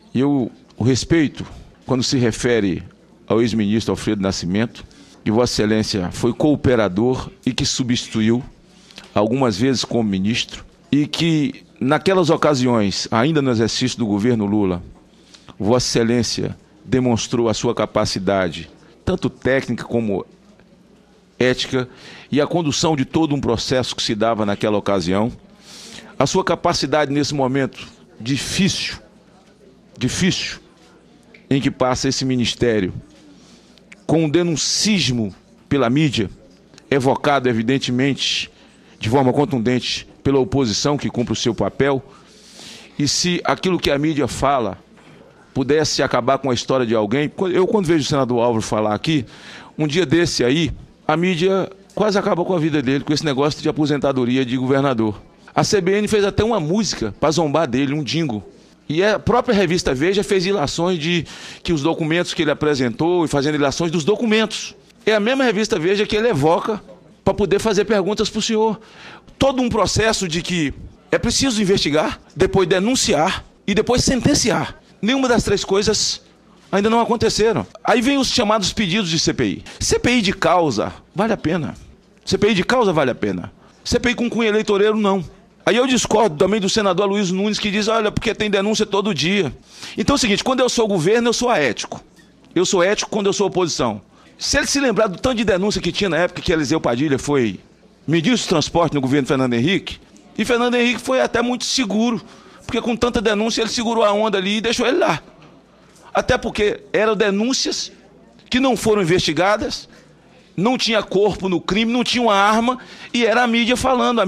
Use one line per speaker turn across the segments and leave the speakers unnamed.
E eu o respeito quando se refere ao ex-ministro Alfredo Nascimento, que Vossa Excelência foi cooperador e que substituiu algumas vezes como ministro, e que naquelas ocasiões, ainda no exercício do governo Lula, Vossa Excelência demonstrou a sua capacidade, tanto técnica como ética, e a condução de todo um processo que se dava naquela ocasião, a sua capacidade nesse momento difícil, em que passa esse ministério, com um denuncismo pela mídia, evocado evidentemente de forma contundente pela oposição que cumpre o seu papel, e se aquilo que a mídia fala pudesse acabar com a história de alguém, eu quando vejo o senador Álvaro falar aqui, um dia desse aí, a mídia quase acabou com a vida dele, com esse negócio de aposentadoria de governador. A CBN fez até uma música para zombar dele, um jingle. E a própria revista Veja fez ilações de que os documentos que ele apresentou, e fazendo ilações dos documentos. É a mesma revista Veja que ele evoca para poder fazer perguntas para o senhor. Todo um processo de que é preciso investigar, depois denunciar e depois sentenciar. Nenhuma das três coisas ainda não aconteceram. Aí vem os chamados pedidos de CPI. CPI de causa, vale a pena. CPI de causa vale a pena. CPI com cunho eleitoreiro, não. Aí eu discordo também do senador Luiz Nunes, que diz, olha, porque tem denúncia todo dia. Então é o seguinte, quando eu sou governo, eu sou aético. Eu sou ético quando eu sou oposição. Se ele se lembrar do tanto de denúncia que tinha na época que Eliseu Padilha foi ministro do transporte no governo Fernando Henrique, e Fernando Henrique foi até muito seguro, porque com tanta denúncia ele segurou a onda ali e deixou ele lá. Até porque eram denúncias que não foram investigadas, não tinha corpo no crime, não tinha uma arma, e era a mídia falando,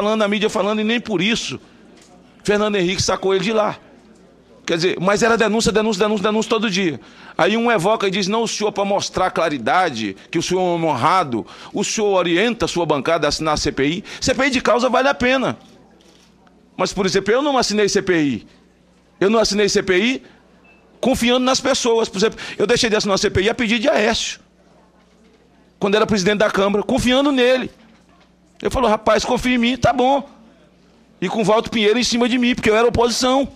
e nem por isso Fernando Henrique sacou ele de lá. Quer dizer, mas era denúncia todo dia. Aí um evoca e diz, não, o senhor, para mostrar claridade, que o senhor é um homem honrado, o senhor orienta a sua bancada a assinar a CPI. CPI de causa vale a pena. Mas, por exemplo, eu não assinei CPI. Eu não assinei CPI confiando nas pessoas. Por exemplo, eu deixei de assinar a CPI a pedido de Aécio, quando era presidente da Câmara, confiando nele. Eu falo, rapaz, confia em mim, tá bom. E com o Walter Pinheiro em cima de mim, porque eu era oposição.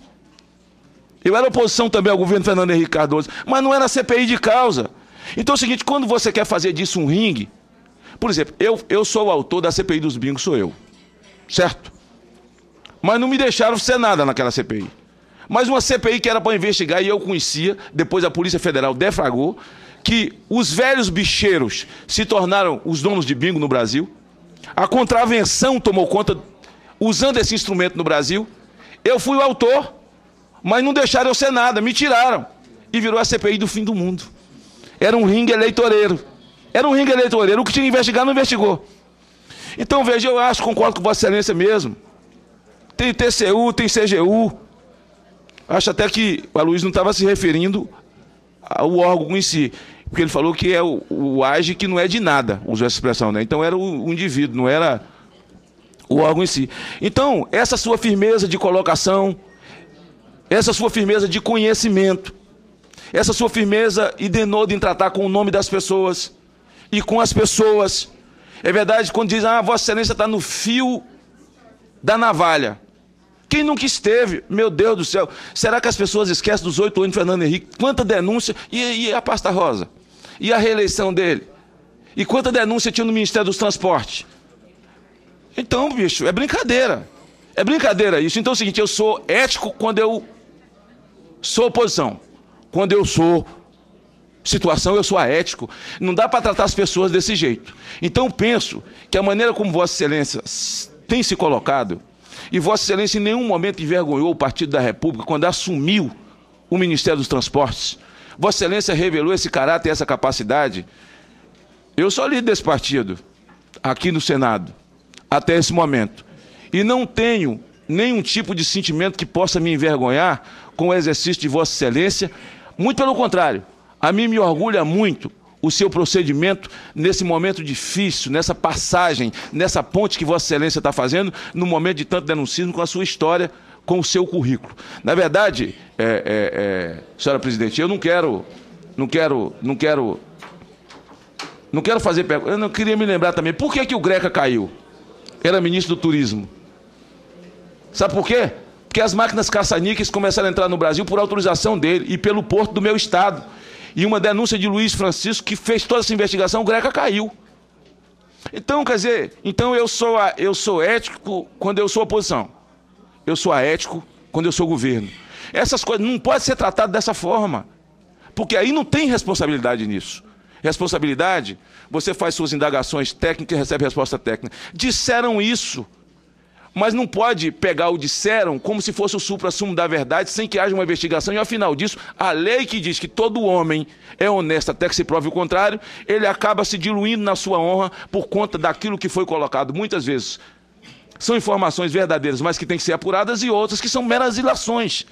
Eu era oposição também ao governo Fernando Henrique Cardoso, mas não era CPI de causa. Então é o seguinte, quando você quer fazer disso um ringue, por exemplo, eu sou o autor da CPI dos bingos, sou eu, certo? Mas não me deixaram ser nada naquela CPI. Mas uma CPI que era para investigar, e eu conhecia, depois a Polícia Federal deflagrou, que os velhos bicheiros se tornaram os donos de bingo no Brasil, a contravenção tomou conta, usando esse instrumento no Brasil, eu fui o autor, mas não deixaram eu ser nada, me tiraram. E virou a CPI do fim do mundo. Era um ringue eleitoreiro. Era um ringue eleitoreiro. O que tinha que investigar, não investigou. Então, veja, eu acho, concordo com Vossa Excelência mesmo. Tem TCU, tem CGU. Acho até que o Aloysio não estava se referindo ao órgão em si. Porque ele falou que é o AGE que não é de nada, usou essa expressão, né? Então era o indivíduo, não era o órgão em si. Então, essa sua firmeza de colocação, essa sua firmeza de conhecimento, essa sua firmeza e denodo em tratar com o nome das pessoas e com as pessoas. É verdade quando diz, Vossa Excelência está no fio da navalha. Quem nunca esteve? Meu Deus do céu. Será que as pessoas esquecem dos 8 anos de Fernando Henrique? Quanta denúncia. E a pasta rosa? E a reeleição dele? E quanta denúncia tinha no Ministério dos Transportes? Então, bicho, é brincadeira. É brincadeira isso. Então é o seguinte, eu sou ético quando eu sou oposição. Quando eu sou situação, eu sou aético. Não dá para tratar as pessoas desse jeito. Então penso que a maneira como Vossa Excelência tem se colocado, e Vossa Excelência em nenhum momento envergonhou o Partido da República quando assumiu o Ministério dos Transportes. Vossa Excelência revelou esse caráter e essa capacidade. Eu sou líder desse partido, aqui no Senado, até esse momento. E não tenho nenhum tipo de sentimento que possa me envergonhar com o exercício de Vossa Excelência. Muito pelo contrário, a mim me orgulha muito o seu procedimento nesse momento difícil, nessa passagem, nessa ponte que Vossa Excelência está fazendo, no momento de tanto denuncismo, com a sua história, com o seu currículo. Na verdade, senhora presidente, eu não quero fazer pergunta. Eu não queria me lembrar também, por que o Greca caiu? Era ministro do Turismo. Sabe por quê? Porque as máquinas caça-níqueis começaram a entrar no Brasil por autorização dele e pelo porto do meu estado. E uma denúncia de Luiz Francisco, que fez toda essa investigação, o Greca caiu. Então, quer dizer, eu sou ético quando eu sou oposição. Eu sou aético quando eu sou governo. Essas coisas não podem ser tratadas dessa forma. Porque aí não tem responsabilidade nisso. Responsabilidade, você faz suas indagações técnicas e recebe resposta técnica. Disseram isso. Mas não pode pegar o disseram como se fosse o suprassumo da verdade, sem que haja uma investigação. E, ao final disso, a lei que diz que todo homem é honesto até que se prove o contrário, ele acaba se diluindo na sua honra por conta daquilo que foi colocado. Muitas vezes são informações verdadeiras, mas que têm que ser apuradas, e outras que são meras ilações.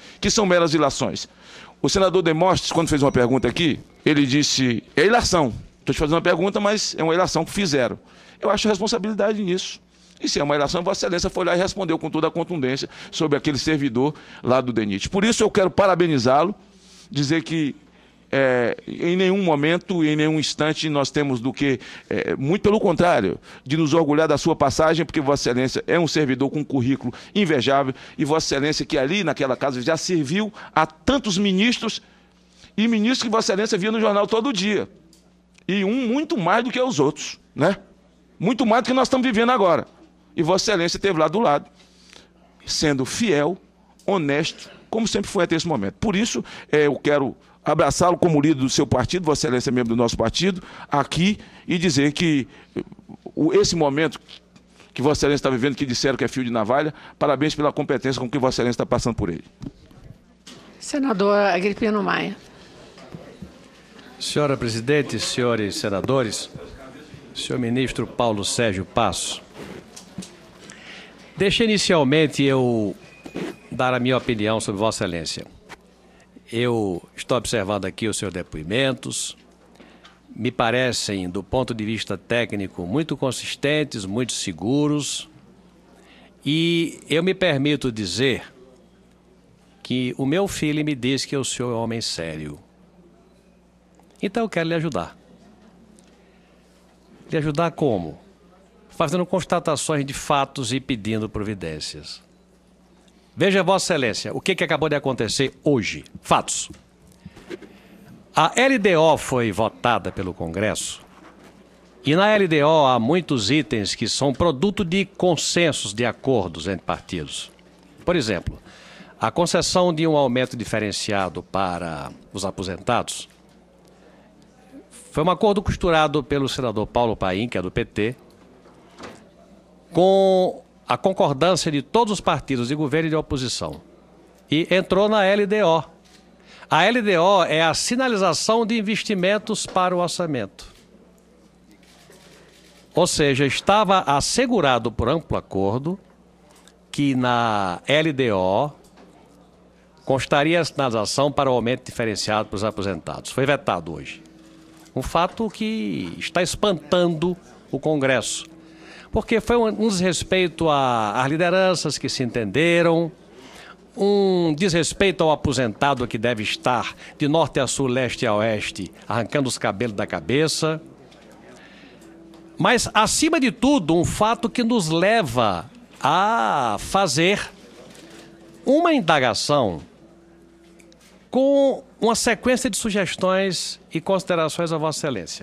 O senador Demóstenes, quando fez uma pergunta aqui, ele disse, é ilação. Estou te fazendo uma pergunta, mas é uma ilação que fizeram. Eu acho responsabilidade nisso. E se é uma ilação, Vossa Excelência foi lá e respondeu com toda a contundência sobre aquele servidor lá do DENIT. Por isso eu quero parabenizá-lo, dizer que em nenhum momento, em nenhum instante nós temos do que, muito pelo contrário, de nos orgulhar da sua passagem, porque Vossa Excelência é um servidor com um currículo invejável, e Vossa Excelência que ali naquela casa já serviu a tantos ministros, e ministros que Vossa Excelência via no jornal todo dia. E muito mais do que os outros, né? Muito mais do que nós estamos vivendo agora. E Vossa Excelência esteve lá do lado, sendo fiel, honesto, como sempre foi até esse momento. Por isso, eu quero abraçá-lo como líder do seu partido, Vossa Excelência é membro do nosso partido, aqui, e dizer que esse momento que Vossa Excelência está vivendo, que disseram que é fio de navalha, parabéns pela competência com que Vossa Excelência está passando por ele.
Senador Agripino Maia.
Senhora presidente, senhores senadores, senhor ministro Paulo Sérgio Passo, deixe inicialmente eu dar a minha opinião sobre Vossa Excelência. Eu estou observando aqui os seus depoimentos, me parecem, do ponto de vista técnico, muito consistentes, muito seguros, e eu me permito dizer que o meu filho me diz que o senhor é um homem sério. Então eu quero lhe ajudar. Lhe ajudar como? Fazendo constatações de fatos e pedindo providências. Veja, Vossa Excelência, o que acabou de acontecer hoje. Fatos. A LDO foi votada pelo Congresso e na LDO há muitos itens que são produto de consensos, de acordos entre partidos. Por exemplo, a concessão de um aumento diferenciado para os aposentados foi um acordo costurado pelo senador Paulo Paim, que é do PT, com a concordância de todos os partidos de governo e de oposição. E entrou na LDO. A LDO é a sinalização de investimentos para o orçamento. Ou seja, estava assegurado por amplo acordo que na LDO constaria a sinalização para o aumento diferenciado para os aposentados. Foi vetado hoje. Um fato que está espantando o Congresso, porque foi um desrespeito às lideranças que se entenderam, um desrespeito ao aposentado que deve estar de norte a sul, leste a oeste, arrancando os cabelos da cabeça. Mas, acima de tudo, um fato que nos leva a fazer uma indagação com uma sequência de sugestões e considerações a Vossa Excelência.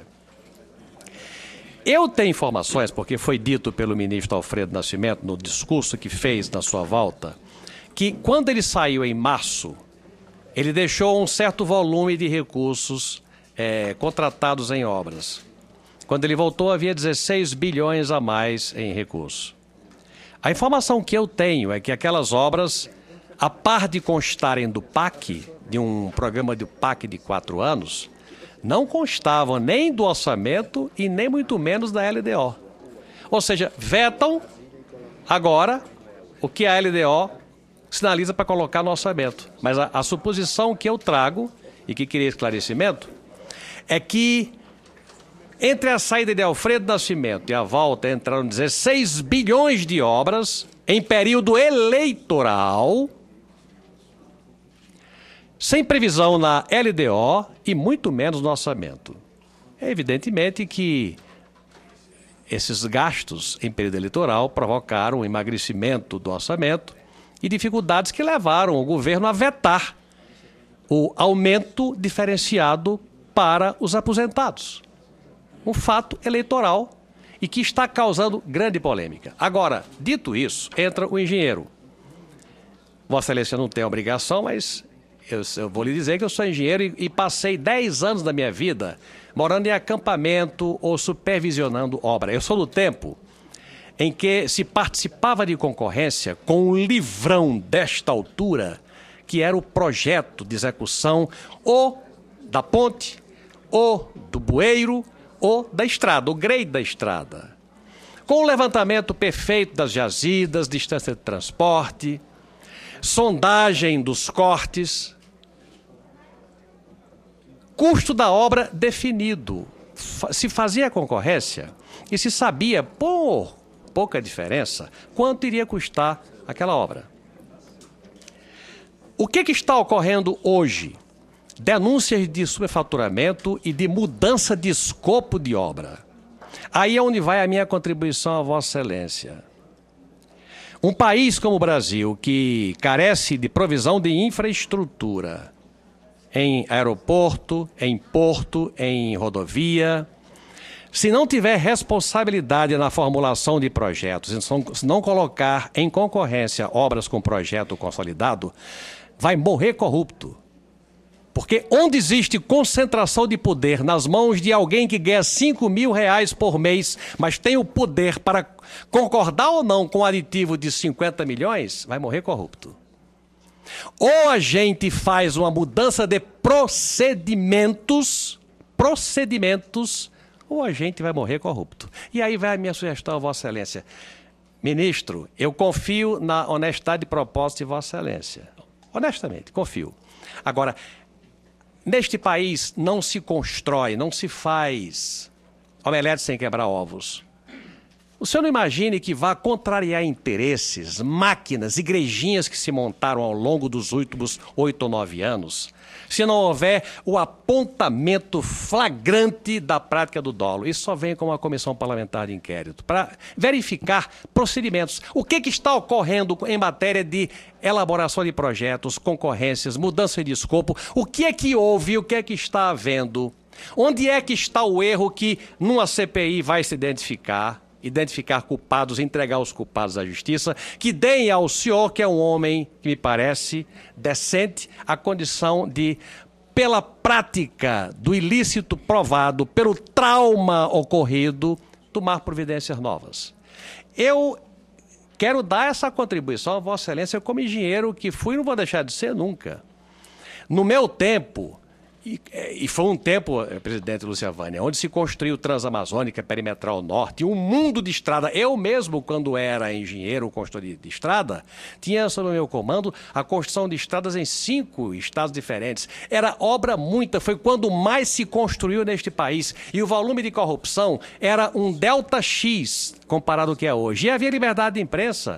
Eu tenho informações, porque foi dito pelo ministro Alfredo Nascimento no discurso que fez na sua volta, que quando ele saiu em março, ele deixou um certo volume de recursos contratados em obras. Quando ele voltou, havia 16 bilhões a mais em recursos. A informação que eu tenho é que aquelas obras, a par de constarem do PAC, de um programa de PAC de 4 anos, não constavam nem do orçamento e nem muito menos da LDO. Ou seja, vetam agora o que a LDO sinaliza para colocar no orçamento. Mas a suposição que eu trago, e que queria esclarecimento, é que entre a saída de Alfredo Nascimento e a volta entraram 16 bilhões de obras em período eleitoral, sem previsão na LDO e muito menos no orçamento. É evidentemente que esses gastos em período eleitoral provocaram um emagrecimento do orçamento e dificuldades que levaram o governo a vetar o aumento diferenciado para os aposentados. Um fato eleitoral e que está causando grande polêmica. Agora, dito isso, entra o engenheiro. Vossa Excelência não tem obrigação, mas eu vou lhe dizer que eu sou engenheiro e passei 10 anos da minha vida morando em acampamento ou supervisionando obra. Eu sou do tempo em que se participava de concorrência com um livrão desta altura, que era o projeto de execução ou da ponte, ou do bueiro, ou da estrada, o grade da estrada. Com o levantamento perfeito das jazidas, distância de transporte, sondagem dos cortes, custo da obra definido. Se fazia concorrência e se sabia, por pouca diferença, quanto iria custar aquela obra. O que está ocorrendo hoje? Denúncias de superfaturamento e de mudança de escopo de obra. Aí é onde vai a minha contribuição a Vossa Excelência. Um país como o Brasil, que carece de provisão de infraestrutura em aeroporto, em porto, em rodovia, se não tiver responsabilidade na formulação de projetos, se não colocar em concorrência obras com projeto consolidado, vai morrer corrupto. Porque onde existe concentração de poder nas mãos de alguém que ganha R$5.000 por mês, mas tem o poder para concordar ou não com um aditivo de 50 milhões, vai morrer corrupto. Ou a gente faz uma mudança de procedimentos, ou a gente vai morrer corrupto. E aí vai a minha sugestão a Vossa Excelência. Ministro, eu confio na honestidade de propósito de Vossa Excelência. Honestamente, confio. Agora, neste país não se constrói, não se faz omelete sem quebrar ovos. O senhor não imagine que vá contrariar interesses, máquinas, igrejinhas que se montaram ao longo dos últimos 8 ou 9 anos, se não houver o apontamento flagrante da prática do dolo. Isso só vem com uma comissão parlamentar de inquérito, para verificar procedimentos. O que está ocorrendo em matéria de elaboração de projetos, concorrências, mudança de escopo? O que é que houve, o que é que está havendo? Onde é que está o erro que numa CPI vai se identificar culpados, entregar os culpados à justiça, que deem ao senhor, que é um homem, que me parece, decente, a condição de, pela prática do ilícito provado, pelo trauma ocorrido, tomar providências novas. Eu quero dar essa contribuição a Vossa Excelência como engenheiro que fui e não vou deixar de ser nunca. No meu tempo, e foi um tempo, presidente Luciavânia, onde se construiu Transamazônica, Perimetral Norte, um mundo de estrada. Eu mesmo, quando era engenheiro, construtor de estrada, tinha sob o meu comando a construção de estradas em 5 estados diferentes. Era obra muita, foi quando mais se construiu neste país. E o volume de corrupção era um delta X comparado ao que é hoje. E havia liberdade de imprensa.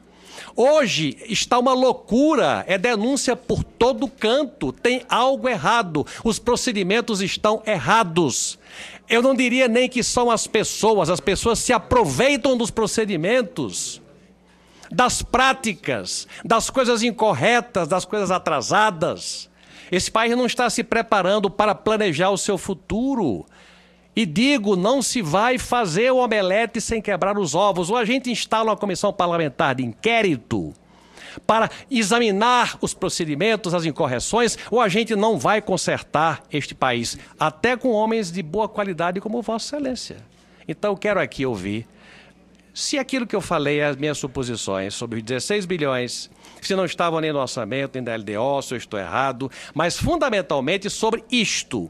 Hoje está uma loucura, é denúncia por todo canto, tem algo errado, os procedimentos estão errados. Eu não diria nem que são as pessoas se aproveitam dos procedimentos, das práticas, das coisas incorretas, das coisas atrasadas. Esse país não está se preparando para planejar o seu futuro. E digo, não se vai fazer o omelete sem quebrar os ovos. Ou a gente instala uma comissão parlamentar de inquérito para examinar os procedimentos, as incorreções, ou a gente não vai consertar este país, até com homens de boa qualidade como Vossa Excelência. Então, eu quero aqui ouvir se aquilo que eu falei, as minhas suposições sobre os 16 bilhões, se não estavam nem no orçamento, nem da LDO, se eu estou errado, mas fundamentalmente sobre isto.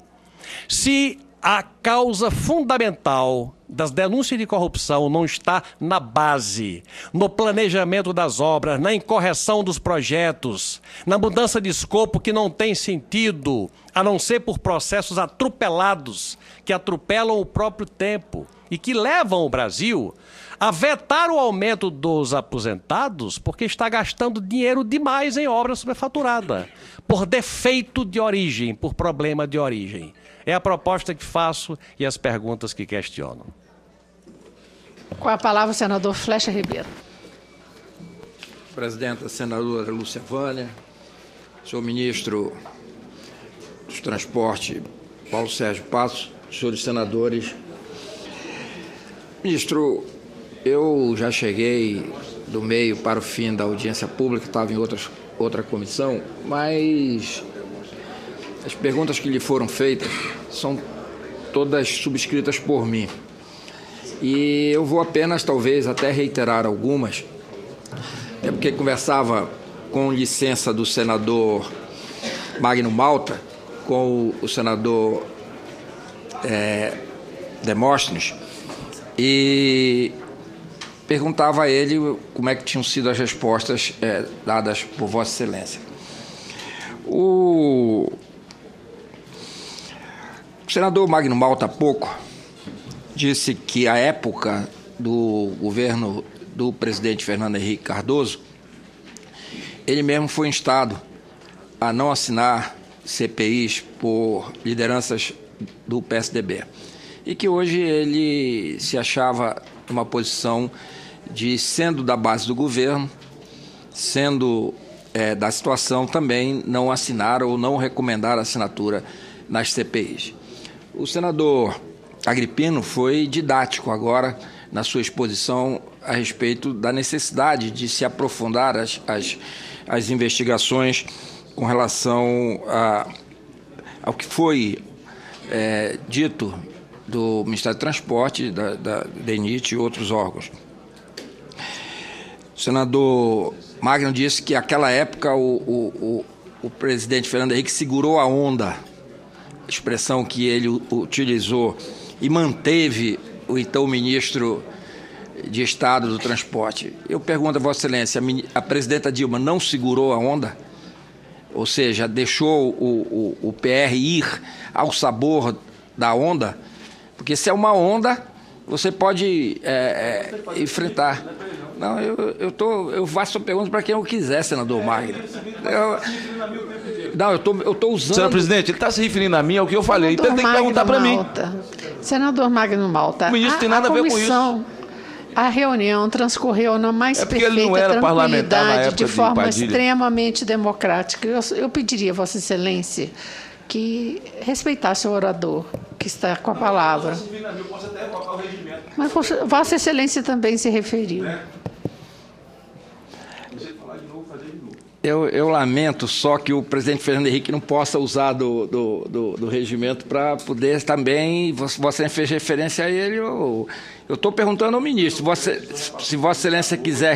Se a causa fundamental das denúncias de corrupção não está na base, no planejamento das obras, na incorreção dos projetos, na mudança de escopo que não tem sentido, a não ser por processos atropelados, que atropelam o próprio tempo e que levam o Brasil a vetar o aumento dos aposentados porque está gastando dinheiro demais em obra superfaturada, por defeito de origem, por problema de origem. É a proposta que faço e as perguntas que questiono.
Com a palavra o senador Flecha Ribeiro.
vice-presidenta senadora Lúcia Vânia, senhor ministro dos Transportes, Paulo Sérgio Passos, senhores senadores. Ministro, eu já cheguei do meio para o fim da audiência pública, estava em outra comissão, mas as perguntas que lhe foram feitas são todas subscritas por mim. E eu vou apenas, talvez, até reiterar algumas, até porque conversava com licença do senador Magno Malta, com o senador Demóstenes, e perguntava a ele como é que tinham sido as respostas dadas por Vossa Excelência. O senador Magno Malta, há pouco, disse que a época do governo do presidente Fernando Henrique Cardoso, ele mesmo foi instado a não assinar CPIs por lideranças do PSDB. E que hoje ele se achava numa posição de, sendo da base do governo, sendo da situação, também não assinar ou não recomendar a assinatura nas CPIs. O senador Agrippino foi didático agora na sua exposição a respeito da necessidade de se aprofundar as investigações com relação ao que foi dito do Ministério do Transporte, da DENIT e outros órgãos. O senador Magno disse que naquela época o presidente Fernando Henrique segurou a onda, expressão que ele utilizou, e manteve o então ministro de Estado do Transporte. Eu pergunto a Vossa Excelência, a presidenta Dilma não segurou a onda? Ou seja, deixou o PR ir ao sabor da onda? Porque se é uma onda, você pode enfrentar. Não, eu faço a pergunta para quem eu quiser, senador Magno. Eu estou usando...
Senhor presidente, ele está se referindo a mim, ao que eu falei, então ele tem que perguntar para mim.
Senador Magno Malta,
O ministro tem nada a ver com isso.
A reunião transcorreu na mais
perfeita
tranquilidade, de forma
Padilha.
Extremamente democrática. Eu pediria a Vossa Excelência que respeitasse o orador que está com a palavra. Mas Vossa Excelência também se referiu.
Eu lamento só que o presidente Fernando Henrique não possa usar do regimento para poder também... Você fez referência a ele. Eu estou perguntando ao ministro. Se Vossa Excelência quiser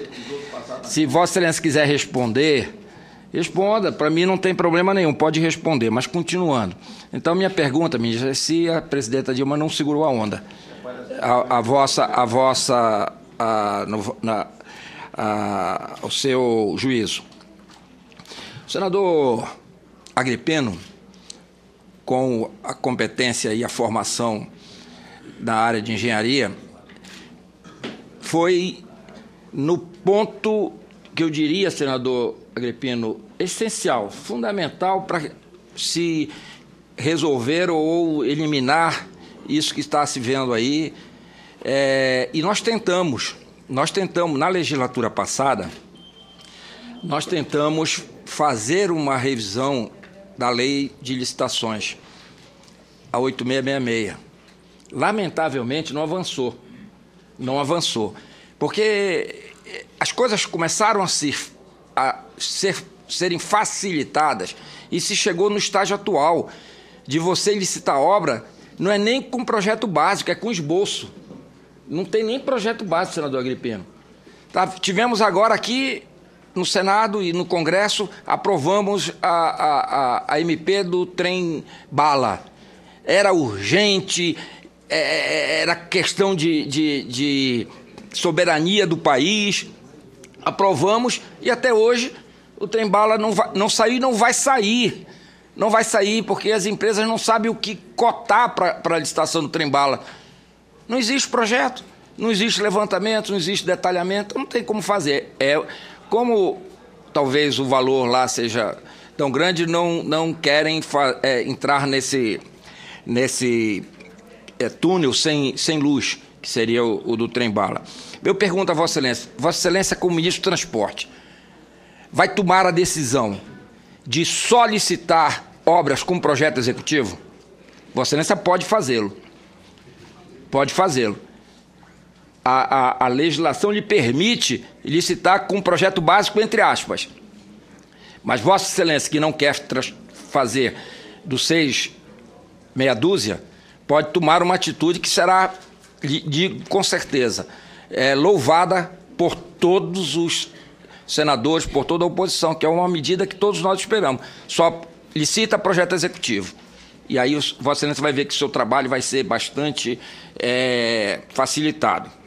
responder, responda. Para mim não tem problema nenhum, pode responder. Mas continuando. Então, minha pergunta, ministro, é se a presidenta Dilma não segurou a onda. Ao seu juízo. O senador Agrippino, com a competência e a formação da área de engenharia, foi no ponto que eu diria, senador Agrippino, essencial, fundamental para se resolver ou eliminar isso que está se vendo aí. E nós tentamos, na legislatura passada, nós tentamos fazer uma revisão da lei de licitações, a 8666. Lamentavelmente, não avançou, porque as coisas começaram a serem facilitadas e se chegou no estágio atual de você licitar obra, não é nem com projeto básico, é com esboço. Não tem nem projeto básico, senador Agrippino. Tá? Tivemos agora aqui no Senado e no Congresso, aprovamos a MP do trem-bala. Era urgente, era questão de soberania do país. Aprovamos e até hoje o trem-bala não saiu e não vai sair. Não vai sair porque as empresas não sabem o que cotar para a licitação do trem-bala. Não existe projeto, não existe levantamento, não existe detalhamento, não tem como fazer. Como talvez o valor lá seja tão grande, não querem entrar nesse túnel sem luz, que seria o do trem-bala. Eu pergunto a Vossa Excelência, como ministro do Transporte, vai tomar a decisão de solicitar obras com projeto executivo? Vossa Excelência pode fazê-lo. Pode fazê-lo. A legislação lhe permite licitar com projeto básico, entre aspas. Mas Vossa Excelência, que não quer fazer do 6 meia dúzia, pode tomar uma atitude que será, com certeza, louvada por todos os senadores, por toda a oposição, que é uma medida que todos nós esperamos. Só licita projeto executivo. E aí Vossa Excelência vai ver que o seu trabalho vai ser bastante facilitado.